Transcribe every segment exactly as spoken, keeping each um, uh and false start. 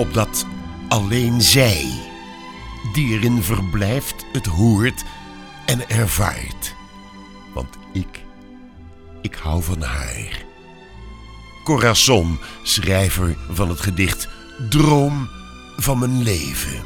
opdat alleen zij, die erin verblijft, het hoort en ervaart. Want ik, ik hou van haar. Corazon, schrijver van het gedicht Droom van mijn leven.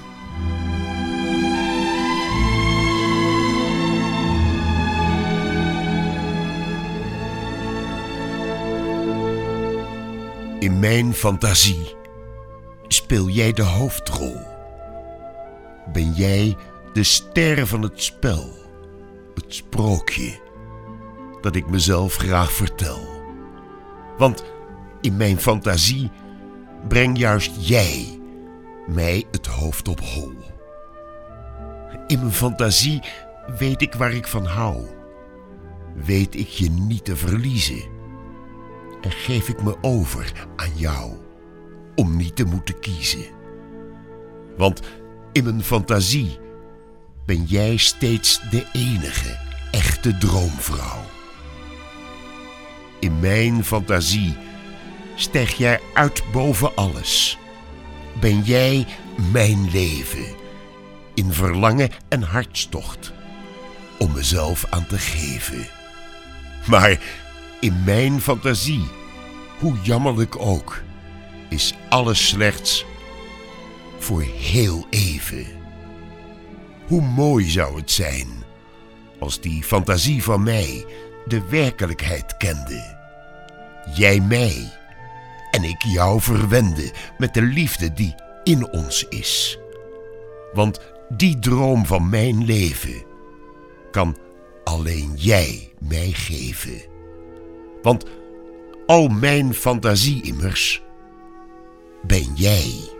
In mijn fantasie speel jij de hoofdrol. Ben jij de ster van het spel, het sprookje dat ik mezelf graag vertel. Want in mijn fantasie breng juist jij mij het hoofd op hol. In mijn fantasie weet ik waar ik van hou. Weet ik je niet te verliezen. En geef ik me over aan jou, om niet te moeten kiezen. Want in mijn fantasie ben jij steeds de enige echte droomvrouw. In mijn fantasie stijg jij uit boven alles. Ben jij mijn leven, in verlangen en hartstocht, om mezelf aan te geven. Maar in mijn fantasie, hoe jammerlijk ook, is alles slechts voor heel even. Hoe mooi zou het zijn als die fantasie van mij de werkelijkheid kende. Jij mij en ik jou verwende met de liefde die in ons is. Want die droom van mijn leven kan alleen jij mij geven. Want al mijn fantasie immers ben jij.